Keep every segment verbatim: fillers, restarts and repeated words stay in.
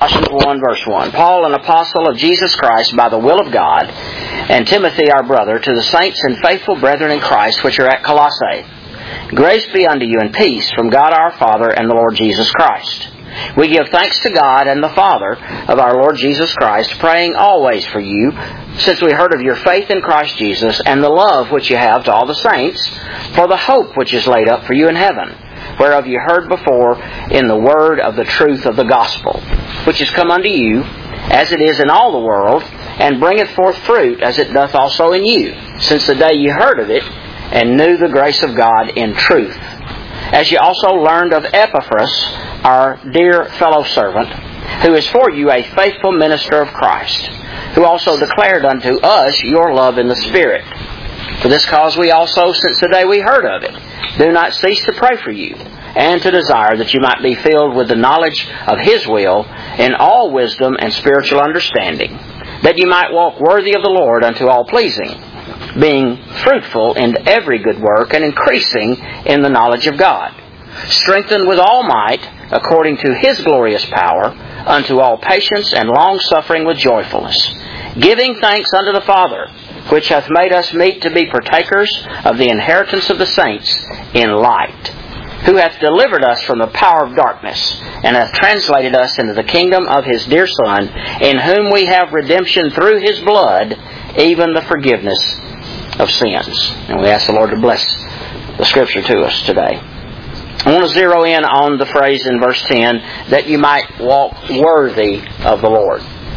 Colossians one, verse one. Paul, an apostle of Jesus Christ by the will of God, and Timothy, our brother, to the saints and faithful brethren in Christ which are at Colossae. Grace be unto you and peace from God our Father and the Lord Jesus Christ. We give thanks to God and the Father of our Lord Jesus Christ, praying always for you, since we heard of your faith in Christ Jesus and the love which you have to all the saints, for the hope which is laid up for you in heaven, whereof you heard before in the word of the truth of the gospel, which is come unto you, as it is in all the world, and bringeth forth fruit, as it doth also in you, since the day you heard of it, and knew the grace of God in truth. As you also learned of Epaphras, our dear fellow servant, who is for you a faithful minister of Christ, who also declared unto us your love in the Spirit. For this cause we also, since the day we heard of it, do not cease to pray for you, and to desire that you might be filled with the knowledge of His will, in all wisdom and spiritual understanding, that you might walk worthy of the Lord unto all pleasing, being fruitful in every good work, and increasing in the knowledge of God, strengthened with all might, according to His glorious power, unto all patience and long-suffering with joyfulness, giving thanks unto the Father, which hath made us meet to be partakers of the inheritance of the saints in light, who hath delivered us from the power of darkness, and hath translated us into the kingdom of His dear Son, in whom we have redemption through His blood, even the forgiveness of sins. And we ask the Lord to bless the Scripture to us today. I want to zero in on the phrase in verse ten, that you might walk worthy of the Lord.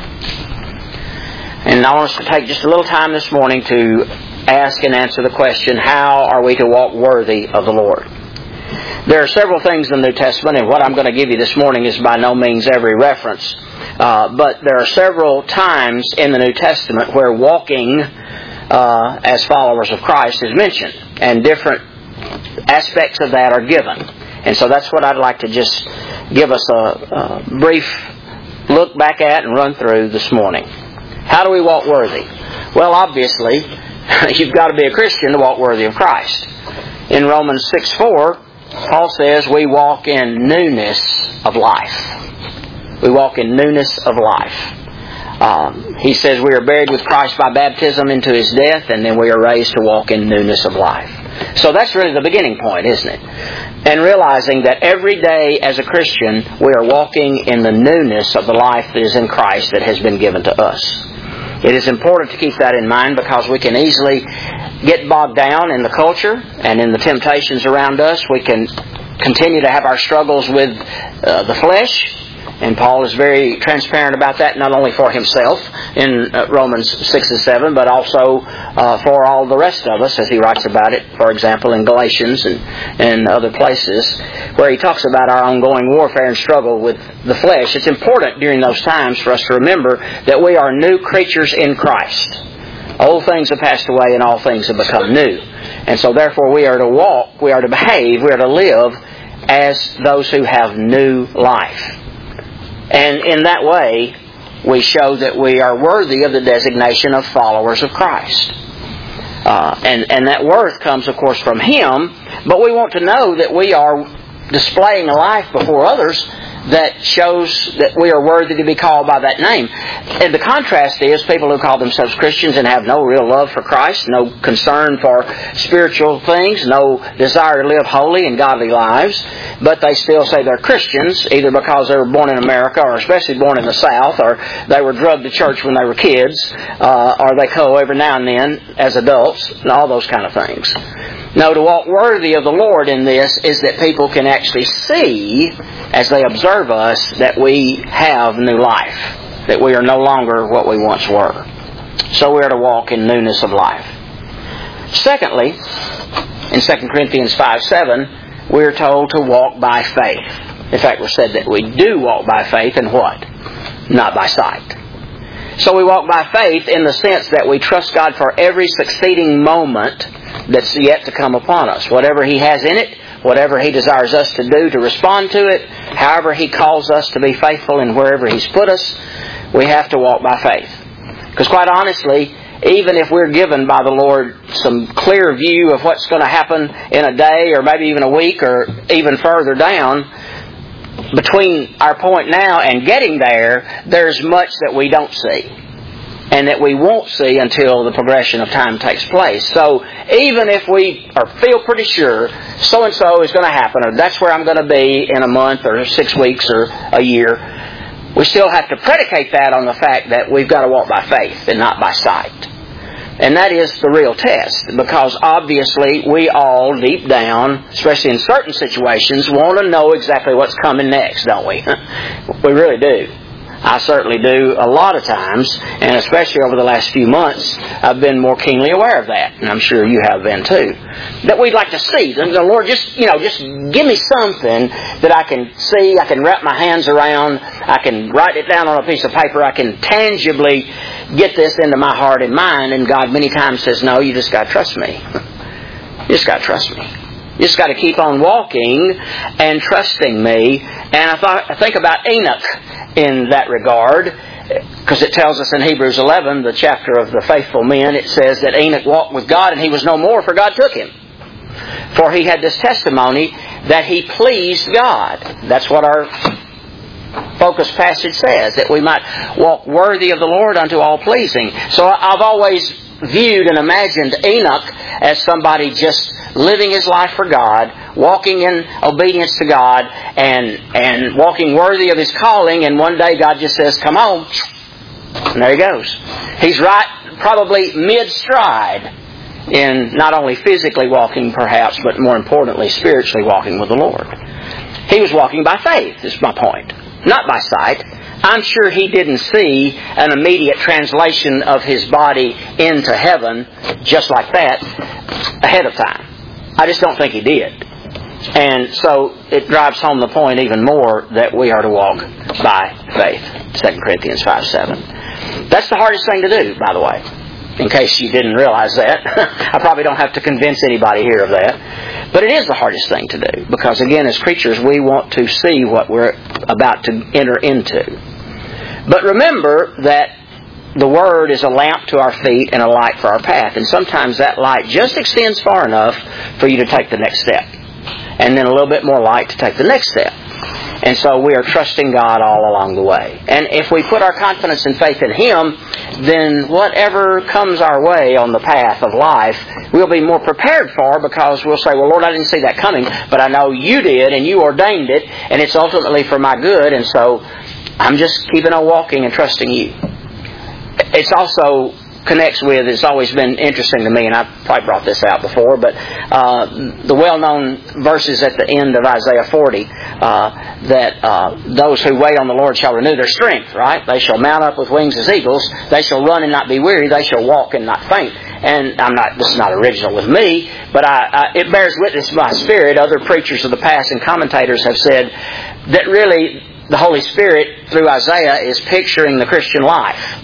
And I want us to take just a little time this morning to ask and answer the question, how are we to walk worthy of the Lord? There are several things in the New Testament, and what I'm going to give you this morning is by no means every reference. Uh, but there are several times in the New Testament where walking uh, as followers of Christ is mentioned, and different aspects of that are given. And so that's what I'd like to just give us a, a brief look back at and run through this morning. How do we walk worthy? Well, obviously, you've got to be a Christian to walk worthy of Christ. In Romans six four, Paul says we walk in newness of life. We walk in newness of life. Um, he says we are buried with Christ by baptism into His death, and then we are raised to walk in newness of life. So that's really the beginning point, isn't it? And realizing that every day as a Christian, we are walking in the newness of the life that is in Christ that has been given to us. It is important to keep that in mind, because we can easily get bogged down in the culture and in the temptations around us. We can continue to have our struggles with uh, the flesh. And Paul is very transparent about that, not only for himself in uh, Romans six and seven, but also uh, for all the rest of us, as he writes about it, for example, in Galatians and, and other places, where he talks about our ongoing warfare and struggle with the flesh. It's important during those times for us to remember that we are new creatures in Christ. Old things have passed away and all things have become new. And so therefore we are to walk, we are to behave, we are to live as those who have new life. And in that way, we show that we are worthy of the designation of followers of Christ. Uh, and, and that worth comes, of course, from Him, but we want to know that we are displaying a life before others that shows that we are worthy to be called by that name. And the contrast is people who call themselves Christians and have no real love for Christ, no concern for spiritual things, no desire to live holy and godly lives, but they still say they're Christians, either because they were born in America, or especially born in the South, or they were drugged to church when they were kids, uh, or they go every now and then as adults, and all those kind of things. No, to walk worthy of the Lord in this is that people can actually see, as they observe us, that we have new life, that we are no longer what we once were. So we are to walk in newness of life. Secondly, in Second Corinthians five seven, we are told to walk by faith. In fact, we're said that we do walk by faith, and what? Not by sight. So we walk by faith in the sense that we trust God for every succeeding moment that's yet to come upon us. Whatever He has in it, whatever He desires us to do to respond to it, however He calls us to be faithful in wherever He's put us, we have to walk by faith. Because quite honestly, even if we're given by the Lord some clear view of what's going to happen in a day or maybe even a week or even further down, between our point now and getting there, there's much that we don't see, and that we won't see until the progression of time takes place. So even if we are, feel pretty sure so-and-so is going to happen, or that's where I'm going to be in a month or six weeks or a year, we still have to predicate that on the fact that we've got to walk by faith and not by sight. And that is the real test, because obviously we all deep down, especially in certain situations, want to know exactly what's coming next, don't we? We really do. I certainly do a lot of times, and especially over the last few months, I've been more keenly aware of that, and I'm sure you have been too. That we'd like to see. The Lord, just, you know, just give me something that I can see, I can wrap my hands around, I can write it down on a piece of paper, I can tangibly get this into my heart and mind, and God many times says, no, you just got to trust me. You just got to trust me. You just got to keep on walking and trusting me. And I thought, I think about Enoch in that regard, because it tells us in Hebrews eleven, the chapter of the faithful men, it says that Enoch walked with God and he was no more, for God took him. For he had this testimony that he pleased God. That's what our focus passage says, that we might walk worthy of the Lord unto all pleasing. So I've always viewed and imagined Enoch as somebody just living his life for God, walking in obedience to God, and and walking worthy of his calling, and one day God just says, come on, and there he goes. He's right, probably mid-stride in not only physically walking perhaps, but more importantly spiritually walking with the Lord. He was walking by faith, is my point, not by sight. I'm sure he didn't see an immediate translation of his body into heaven just like that ahead of time. I just don't think he did. And so it drives home the point even more that we are to walk by faith. Second Corinthians five seven. That's the hardest thing to do, by the way, in case you didn't realize that. I probably don't have to convince anybody here of that. But it is the hardest thing to do, because again, as creatures, we want to see what we're about to enter into. But remember that the Word is a lamp to our feet and a light for our path. And sometimes that light just extends far enough for you to take the next step. And then a little bit more light to take the next step. And so we are trusting God all along the way. And if we put our confidence and faith in Him, then whatever comes our way on the path of life, we'll be more prepared for, because we'll say, well, Lord, I didn't see that coming, but I know You did and You ordained it, and it's ultimately for my good, and so I'm just keeping on walking and trusting You. It's also connects with, it's always been interesting to me, and I've probably brought this out before, but uh, the well-known verses at the end of Isaiah forty, uh, that uh, those who wait on the Lord shall renew their strength, right? They shall mount up with wings as eagles. They shall run and not be weary. They shall walk and not faint. And I'm not, this is not original with me, but I, I, it bears witness to my spirit. Other preachers of the past and commentators have said that really the Holy Spirit, through Isaiah, is picturing the Christian life.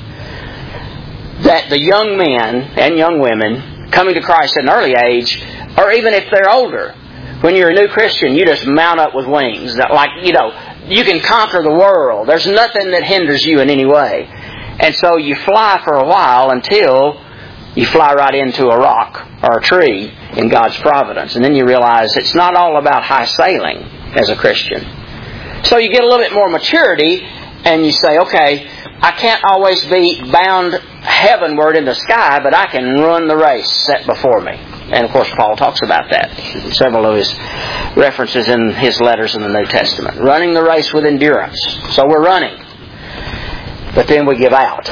That the young men and young women coming to Christ at an early age, or even if they're older, when you're a new Christian, you just mount up with wings. That, like, you know, you can conquer the world. There's nothing that hinders you in any way. And so you fly for a while until you fly right into a rock or a tree in God's providence. And then you realize it's not all about high sailing as a Christian. So you get a little bit more maturity and you say, okay, I can't always be bound heavenward in the sky, but I can run the race set before me. And of course, Paul talks about that. Several of his references in his letters in the New Testament. Running the race with endurance. So we're running. But then we give out.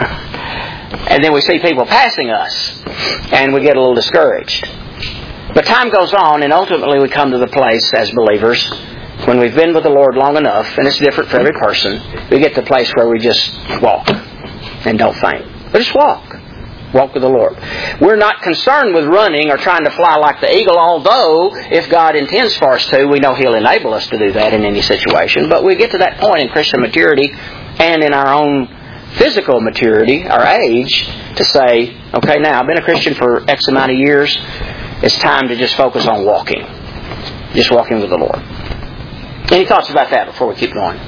And then we see people passing us. And we get a little discouraged. But time goes on, and ultimately we come to the place as believers, when we've been with the Lord long enough, and it's different for every person, we get to the place where we just walk and don't faint. But just walk. Walk with the Lord. We're not concerned with running or trying to fly like the eagle, although if God intends for us to, we know He'll enable us to do that in any situation. But we get to that point in Christian maturity and in our own physical maturity, our age, to say, okay, now I've been a Christian for X amount of years. It's time to just focus on walking. Just walking with the Lord. Any thoughts about that before we keep going?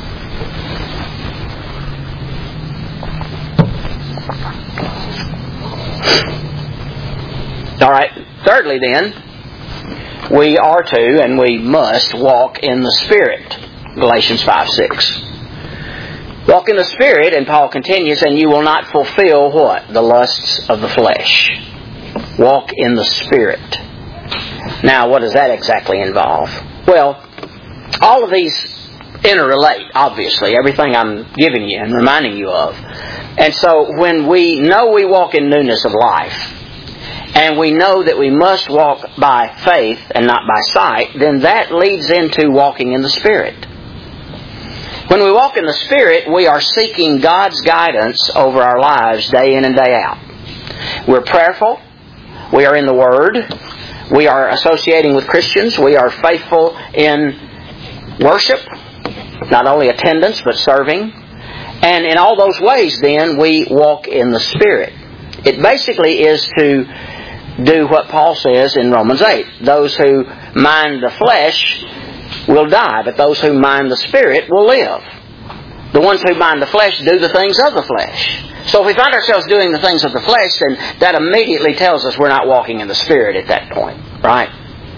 All right. Thirdly, then, we are to and we must walk in the Spirit. Galatians five six. Walk in the Spirit, and Paul continues, and you will not fulfill what? The lusts of the flesh. Walk in the Spirit. Now, what does that exactly involve? Well, all of these interrelate, obviously, everything I'm giving you and reminding you of. And so when we know we walk in newness of life, and we know that we must walk by faith and not by sight, then that leads into walking in the Spirit. When we walk in the Spirit, we are seeking God's guidance over our lives day in and day out. We're prayerful. We are in the Word. We are associating with Christians. We are faithful in worship, not only attendance, but serving. And in all those ways, then, we walk in the Spirit. It basically is to do what Paul says in Romans eight. Those who mind the flesh will die, but those who mind the Spirit will live. The ones who mind the flesh do the things of the flesh. So if we find ourselves doing the things of the flesh, then that immediately tells us we're not walking in the Spirit at that point, right?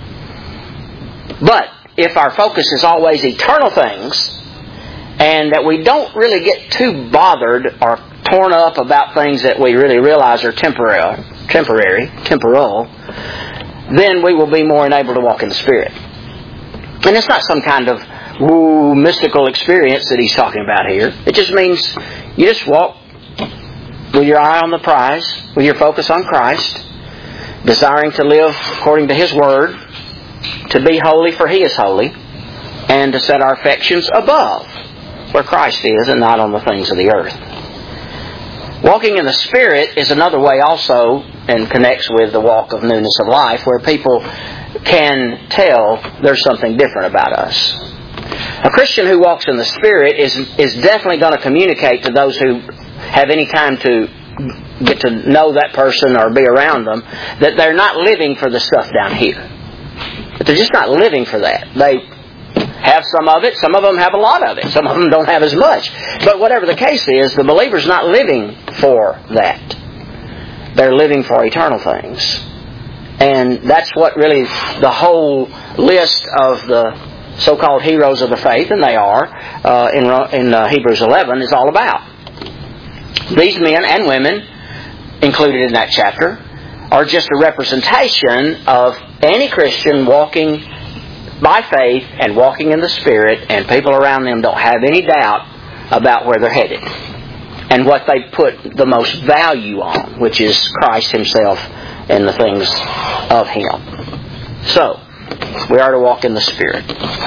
But if our focus is always eternal things, and that we don't really get too bothered or torn up about things that we really realize are temporary, temporary, temporal, then we will be more enabled to walk in the Spirit. And it's not some kind of woo, mystical experience that he's talking about here. It just means you just walk with your eye on the prize, with your focus on Christ, desiring to live according to His Word, to be holy for He is holy, and to set our affections above where Christ is and not on the things of the earth. Walking in the Spirit is another way also, and connects with the walk of newness of life, where people can tell there's something different about us. A Christian who walks in the Spirit is is definitely going to communicate to those who have any time to get to know that person or be around them that they're not living for the stuff down here. But they're just not living for that. They have some of it. Some of them have a lot of it. Some of them don't have as much. But whatever the case is, the believer's not living for that. They're living for eternal things. And that's what really the whole list of the so-called heroes of the faith, and they are, uh, in, in uh, Hebrews eleven, is all about. These men and women, included in that chapter, are just a representation of any Christian walking by faith and walking in the Spirit, and people around them don't have any doubt about where they're headed and what they put the most value on, which is Christ Himself and the things of Him. So, we are to walk in the Spirit.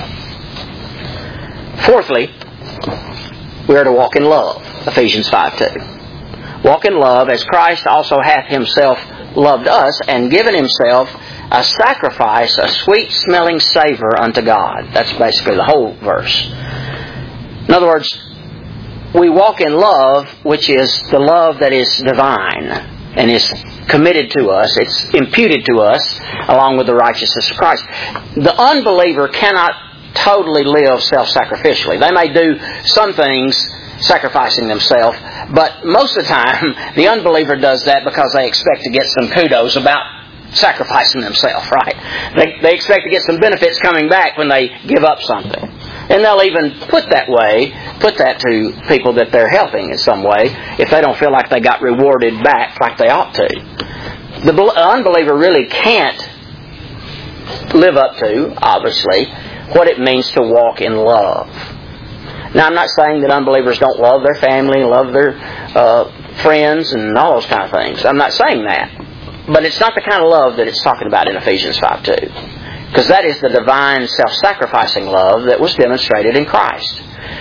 Fourthly, we are to walk in love. Ephesians five two. Walk in love as Christ also hath Himself loved us and given Himself a sacrifice, a sweet-smelling savor unto God. That's basically the whole verse. In other words, we walk in love, which is the love that is divine and is committed to us. It's imputed to us along with the righteousness of Christ. The unbeliever cannot totally live self-sacrificially. They may do some things sacrificing themselves, but most of the time the unbeliever does that because they expect to get some kudos about sacrificing themselves, right? They, they expect to get some benefits coming back when they give up something. And they'll even put that way, put that to people that they're helping in some way if they don't feel like they got rewarded back like they ought to. The unbeliever really can't live up to, obviously, what it means to walk in love. Now, I'm not saying that unbelievers don't love their family, love their uh, friends, and all those kind of things. I'm not saying that. But it's not the kind of love that it's talking about in Ephesians five two. Because that is the divine self-sacrificing love that was demonstrated in Christ.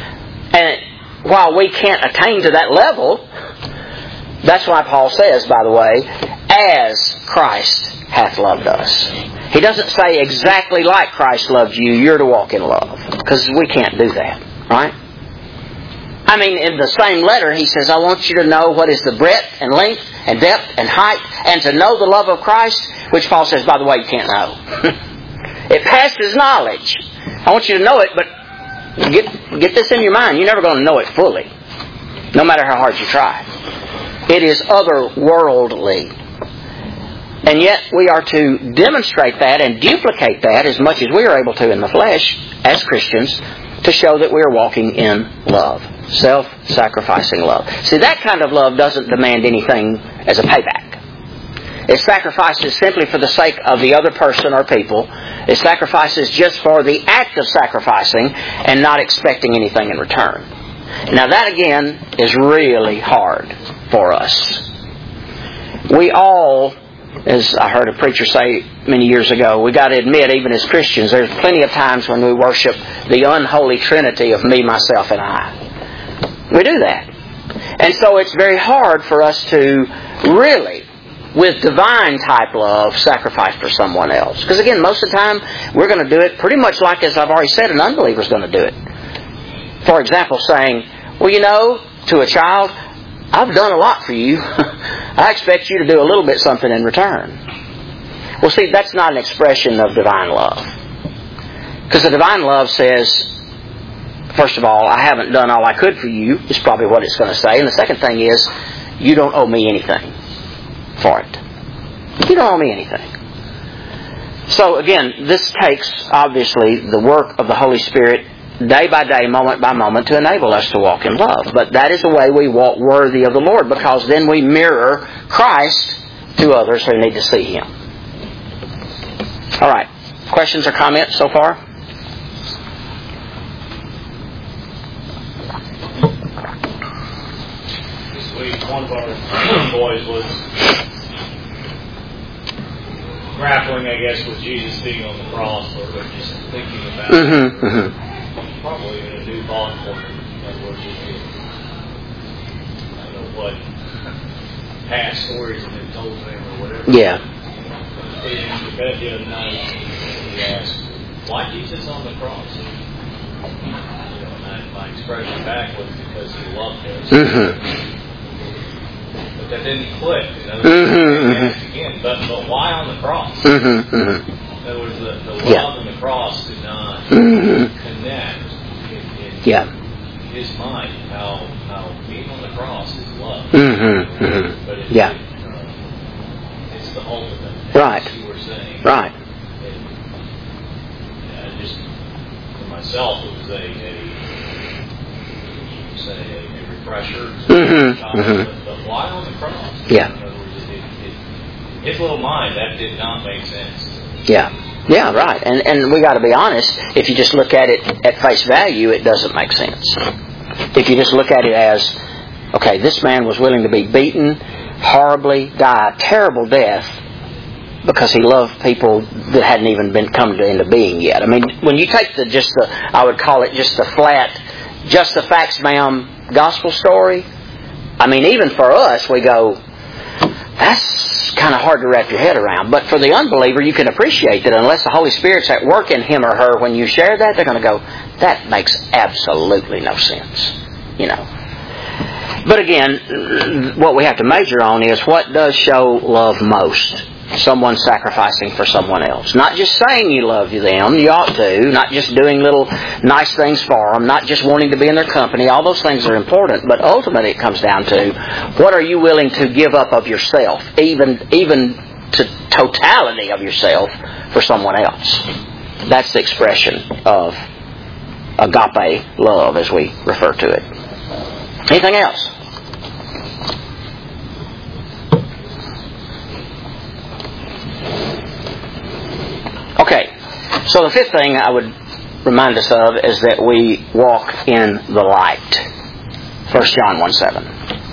And while we can't attain to that level, that's why Paul says, by the way, as Christ hath loved us. He doesn't say exactly like Christ loved you, you're to walk in love. Because we can't do that, right? I mean, in the same letter, he says, I want you to know what is the breadth and length and depth and height, and to know the love of Christ, which Paul says, by the way, you can't know. It passes knowledge. I want you to know it, but get, get this in your mind. You're never going to know it fully, no matter how hard you try. It is otherworldly. And yet we are to demonstrate that and duplicate that as much as we are able to in the flesh as Christians to show that we are walking in love. Self-sacrificing love. See, that kind of love doesn't demand anything as a payback. It sacrifices simply for the sake of the other person or people. It sacrifices just for the act of sacrificing and not expecting anything in return. Now that again is really hard for us. We all, as I heard a preacher say many years ago, we got to admit, even as Christians, there's plenty of times when we worship the unholy trinity of me, myself, and I. We do that. And so it's very hard for us to really, with divine type love, sacrifice for someone else. Because again, most of the time, we're going to do it pretty much like, as I've already said, an unbeliever's going to do it. For example, saying, well, you know, to a child, I've done a lot for you. I expect you to do a little bit something in return. Well, see, that's not an expression of divine love. Because the divine love says, first of all, I haven't done all I could for you, is probably what it's going to say. And the second thing is, you don't owe me anything for it. You don't owe me anything. So again, this takes, obviously, the work of the Holy Spirit day by day, moment by moment, to enable us to walk in love. But that is the way we walk worthy of the Lord, because then we mirror Christ to others who need to see Him. All right. Questions or comments so far? This week, one of our boys was grappling, I guess, with Jesus being on the cross, or just thinking about Mm-hmm, it. mm-hmm. Probably in a new thought for him. That was just, I don't know what past stories have been told to him or whatever. Yeah. In the bed the other night, he asked, why Jesus on the cross? You know, and I, my expression back was because he loved us. Mm-hmm. But that didn't click. You know, Mm-hmm, he asked again, but, but why on the cross? Mm-hmm, mm-hmm. In other words, the, the love Yeah. in the cross did not Mm-hmm. connect in, in Yeah. his mind how how being on the cross is love. Mm-hmm, mm-hmm. But it, Yeah. it, uh, it's the ultimate. Right. As you were saying. Right. It, uh, just for myself, it was a, a say a, a refresher. Mm-hmm, Uh, mm-hmm. But, but why on the cross? Yeah. In other words, it, it, his little mind, that did not make sense. Yeah. Yeah, right. And and we got to be honest, if you just look at it at face value, it doesn't make sense. If you just look at it as, okay, this man was willing to be beaten, horribly, die a terrible death because he loved people that hadn't even been come to into being yet. I mean, when you take the just the, I would call it just the flat, just the facts, ma'am, gospel story. I mean, even for us, we go, that's kind of hard to wrap your head around. But for the unbeliever, you can appreciate that unless the Holy Spirit's at work in him or her when you share that, they're going to go, that makes absolutely no sense. You know. But again, what we have to measure on is what does show love most. Someone sacrificing for someone else. Not just saying you love them, you ought to. Not just doing little nice things for them. Not just wanting to be in their company. All those things are important. But ultimately it comes down to, what are you willing to give up of yourself? Even, even to totality of yourself for someone else. That's the expression of agape love as we refer to it. Anything else? Okay, so the fifth thing I would remind us of is that we walk in the light. First John one seven.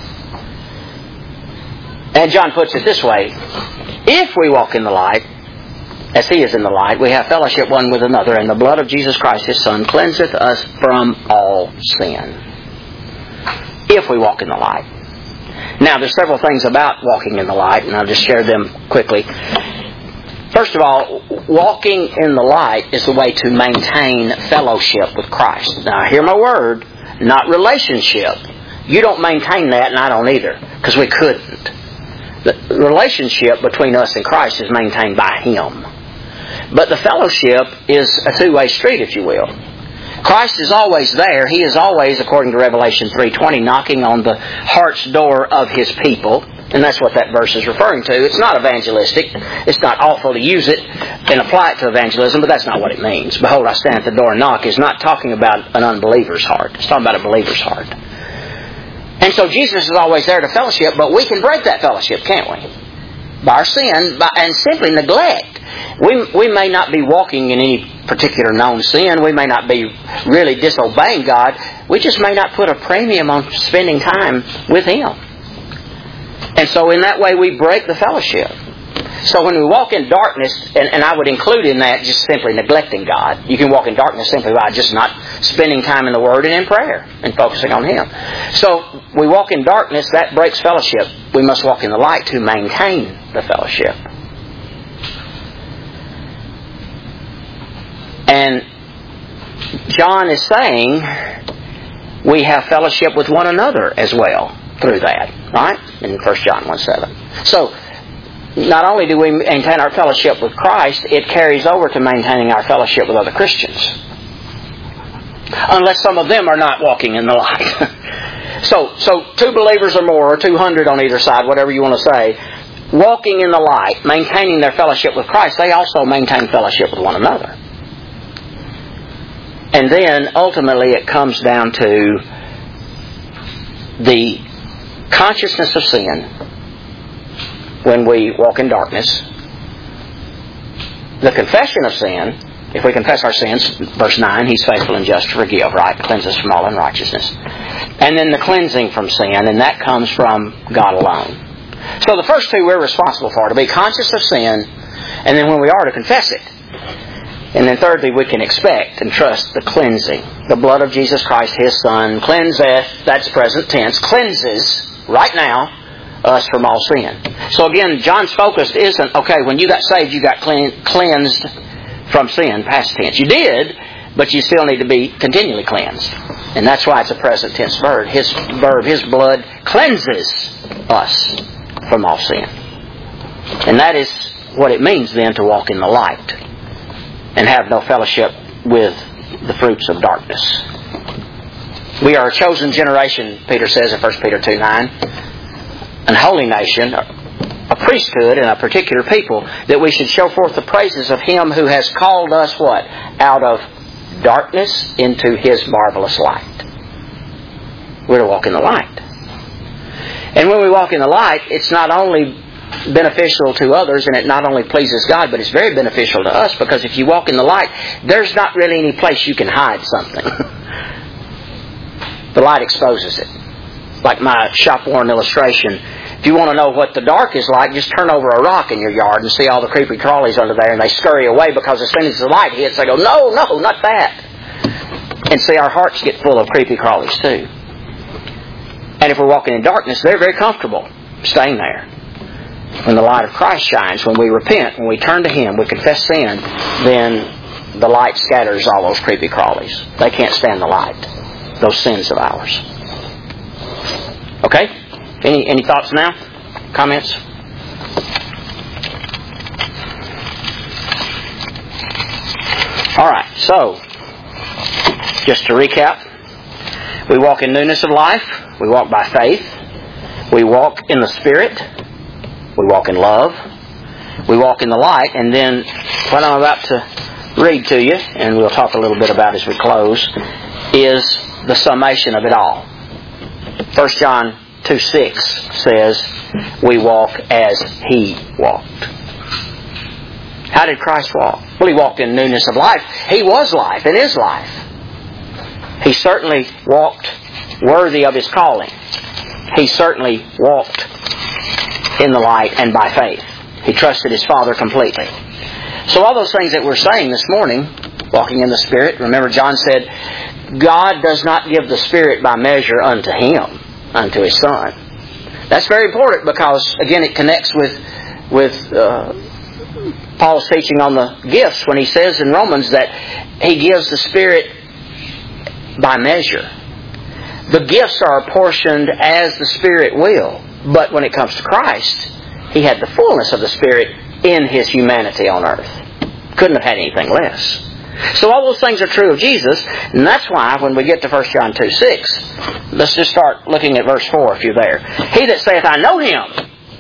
And John puts it this way, if we walk in the light, as He is in the light, we have fellowship one with another, and the blood of Jesus Christ His Son cleanseth us from all sin. If we walk in the light. Now, there's several things about walking in the light, and I'll just share them quickly. First of all, walking in the light is the way to maintain fellowship with Christ. Now, hear my word, not relationship. You don't maintain that, and I don't either, because we couldn't. The relationship between us and Christ is maintained by Him. But the fellowship is a two-way street, if you will. Christ is always there. He is always, according to Revelation three twenty, knocking on the heart's door of His people. And that's what that verse is referring to. It's not evangelistic. It's not awful to use it and apply it to evangelism, but that's not what it means. Behold, I stand at the door and knock is not talking about an unbeliever's heart. It's talking about a believer's heart. And so Jesus is always there to fellowship, but we can break that fellowship, can't we? By our sin by, and simply neglect. We, we may not be walking in any particular known sin. We may not be really disobeying God. We just may not put a premium on spending time with Him. And so in that way we break the fellowship. So when we walk in darkness, and, and I would include in that just simply neglecting God. You can walk in darkness simply by just not spending time in the Word and in prayer and focusing on Him. So we walk in darkness, that breaks fellowship. We must walk in the light to maintain the fellowship. And John is saying we have fellowship with one another as well through that, right? In First John one seven. So, not only do we maintain our fellowship with Christ, it carries over to maintaining our fellowship with other Christians. Unless some of them are not walking in the light. so, so two believers or more, or two hundred on either side, whatever you want to say, walking in the light, maintaining their fellowship with Christ, they also maintain fellowship with one another. And then, ultimately, it comes down to the consciousness of sin when we walk in darkness. The confession of sin, if we confess our sins, verse nine, He's faithful and just to forgive, right? Cleanse us from all unrighteousness. And then the cleansing from sin, and that comes from God alone. So the first two we're responsible for, to be conscious of sin, and then when we are, to confess it. And then thirdly, we can expect and trust the cleansing. The blood of Jesus Christ, His Son, cleanseth, that's present tense, cleanses, right now, us from all sin. So again, John's focus isn't, okay, when you got saved, you got clean, cleansed from sin, past tense. You did, but you still need to be continually cleansed. And that's why it's a present tense verb. His verb, His blood cleanses us from all sin. And that is what it means then to walk in the light and have no fellowship with the fruits of darkness. We are a chosen generation, Peter says in First Peter two nine, an holy nation, a priesthood, and a particular people, that we should show forth the praises of Him who has called us what? Out of darkness into His marvelous light. We're to walk in the light. And when we walk in the light, it's not only beneficial to others, and it not only pleases God, but it's very beneficial to us, because if you walk in the light, there's not really any place you can hide something. The light exposes it. Like my shop-worn illustration, if you want to know what the dark is like, just turn over a rock in your yard and see all the creepy crawlies under there, and they scurry away because as soon as the light hits, they go, no, no, not that. And see, our hearts get full of creepy crawlies too. And if we're walking in darkness, they're very comfortable staying there. When the light of Christ shines, when we repent, when we turn to Him, we confess sin, then the light scatters all those creepy crawlies. They can't stand the light, those sins of ours. Okay? Any any thoughts now? Comments? Alright, so, just to recap, we walk in newness of life, we walk by faith, we walk in the Spirit, we walk in love, we walk in the light, and then what I'm about to read to you, and we'll talk a little bit about as we close, is the summation of it all. First John two six says, we walk as He walked. How did Christ walk? Well, He walked in newness of life. He was life and is life. He certainly walked worthy of His calling. He certainly walked in the light and by faith. He trusted His Father completely. So all those things that we're saying this morning, walking in the Spirit, remember John said, God does not give the Spirit by measure unto Him, unto His Son. That's very important because, again, it connects with, with uh, Paul's teaching on the gifts when he says in Romans that He gives the Spirit by measure. The gifts are apportioned as the Spirit will. But when it comes to Christ, He had the fullness of the Spirit in His humanity on earth. Couldn't have had anything less. So all those things are true of Jesus, and that's why when we get to First John two six, let's just start looking at verse four if you're there. He that saith, I know Him,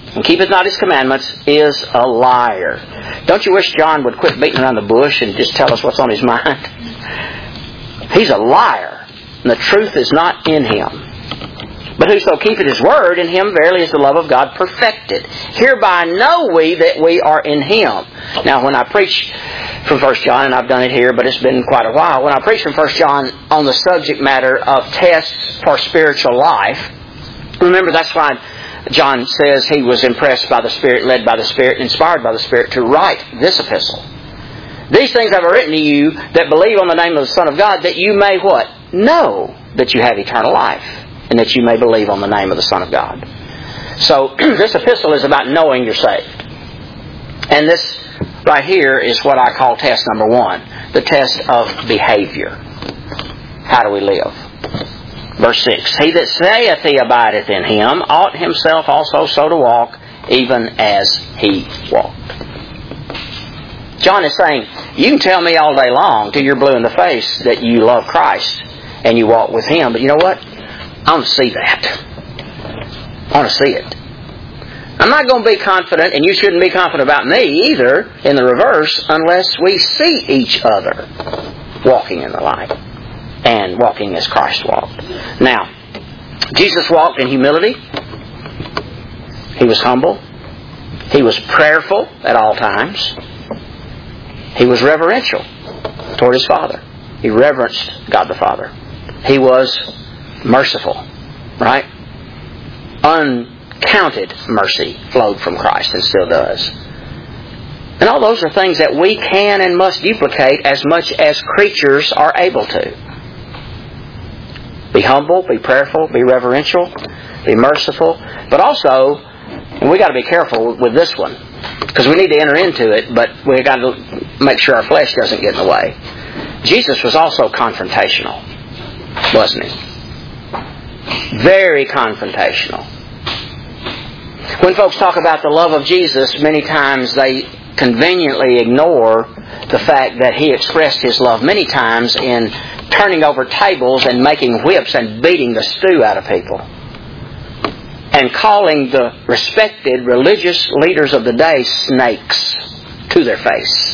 and keepeth not His commandments is a liar. Don't you wish John would quit beating around the bush and just tell us what's on his mind? He's a liar, and the truth is not in him. But whoso keepeth His word, in him verily is the love of God perfected. Hereby know we that we are in Him. Now, when I preach from First John, and I've done it here, but it's been quite a while, when I preach from First John on the subject matter of tests for spiritual life, remember that's why John says he was impressed by the Spirit, led by the Spirit, inspired by the Spirit to write this epistle. These things have I written to you that believe on the name of the Son of God, that you may what? Know that you have eternal life, and that you may believe on the name of the Son of God. So, this epistle is about knowing you're saved. And this right here is what I call test number one, the test of behavior. How do we live? Verse six, He that saith he abideth in Him ought himself also so to walk, even as He walked. John is saying, you can tell me all day long till you're blue in the face that you love Christ and you walk with Him, but you know what? I want to see that. I want to see it. I'm not going to be confident, and you shouldn't be confident about me either, in the reverse, unless we see each other walking in the light and walking as Christ walked. Now, Jesus walked in humility. He was humble. He was prayerful at all times. He was reverential toward His Father. He reverenced God the Father. He was merciful, right? Uncounted mercy flowed from Christ and still does. And all those are things that we can and must duplicate as much as creatures are able to. Be humble, be prayerful, be reverential, be merciful. But also, and we got to be careful with this one, because we need to enter into it, but we got to make sure our flesh doesn't get in the way. Jesus was also confrontational, wasn't He? Very confrontational. When folks talk about the love of Jesus, many times they conveniently ignore the fact that He expressed His love many times in turning over tables and making whips and beating the stew out of people, and calling the respected religious leaders of the day snakes to their face.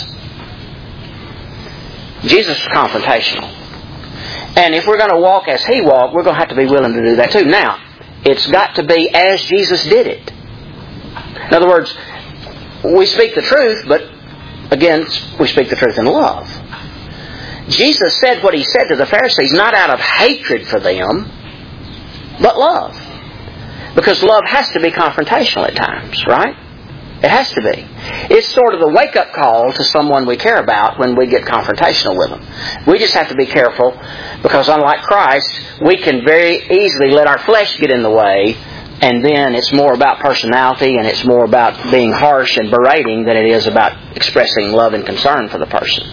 Jesus was confrontational. And if we're going to walk as He walked, we're going to have to be willing to do that too. Now, it's got to be as Jesus did it. In other words, we speak the truth, but again, we speak the truth in love. Jesus said what He said to the Pharisees, not out of hatred for them, but love. Because love has to be confrontational at times, right? It has to be. It's sort of the wake-up call to someone we care about when we get confrontational with them. We just have to be careful, because unlike Christ, we can very easily let our flesh get in the way, and then it's more about personality and it's more about being harsh and berating than it is about expressing love and concern for the person.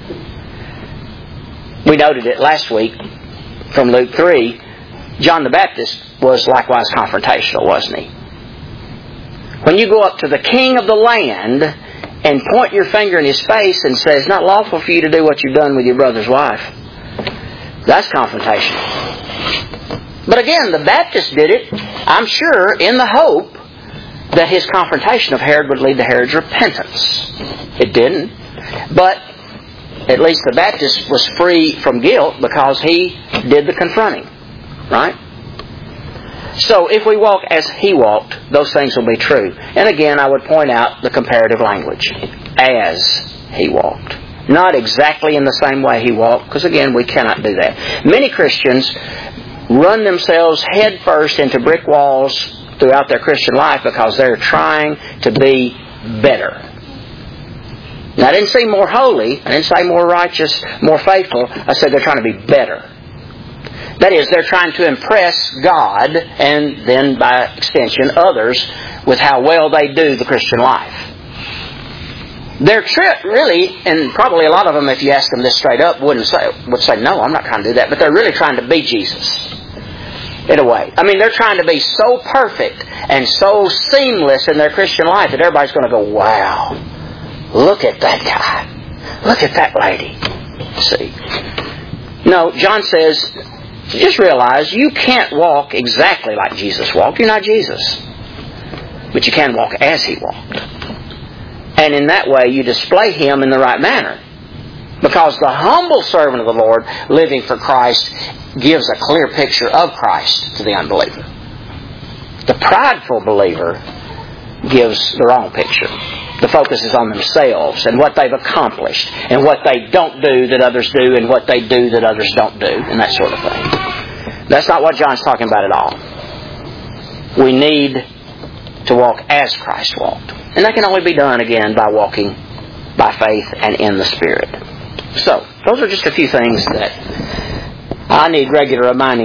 We noted it last week from Luke three. John the Baptist was likewise confrontational, wasn't he? When you go up to the king of the land and point your finger in his face and say, it's not lawful for you to do what you've done with your brother's wife, that's confrontational. But again, the Baptist did it, I'm sure, in the hope that his confrontation of Herod would lead to Herod's repentance. It didn't. But at least the Baptist was free from guilt because he did the confronting. Right? So if we walk as He walked, those things will be true. And again, I would point out the comparative language. As He walked. Not exactly in the same way He walked, because again, we cannot do that. Many Christians run themselves head first into brick walls throughout their Christian life because they're trying to be better. Now, I didn't say more holy. I didn't say more righteous, more faithful. I said they're trying to be better. That is, they're trying to impress God and then, by extension, others with how well they do the Christian life. Their trip, really, and probably a lot of them, if you ask them this straight up, wouldn't say, would say, no, I'm not trying to do that. But they're really trying to be Jesus, in a way. I mean, they're trying to be so perfect and so seamless in their Christian life that everybody's going to go, wow, look at that guy. Look at that lady. See? No, John says, just realize you can't walk exactly like Jesus walked. You're not Jesus. but you can walk as He walked. And in that way, you display Him in the right manner. Because the humble servant of the Lord, living for Christ, gives a clear picture of Christ to the unbeliever. The prideful believer gives the wrong picture. The focus is on themselves and what they've accomplished and what they don't do that others do and what they do that others don't do and that sort of thing. That's not what John's talking about at all. We need to walk as Christ walked. And that can only be done, again, by walking by faith and in the Spirit. So, those are just a few things that I need regular reminding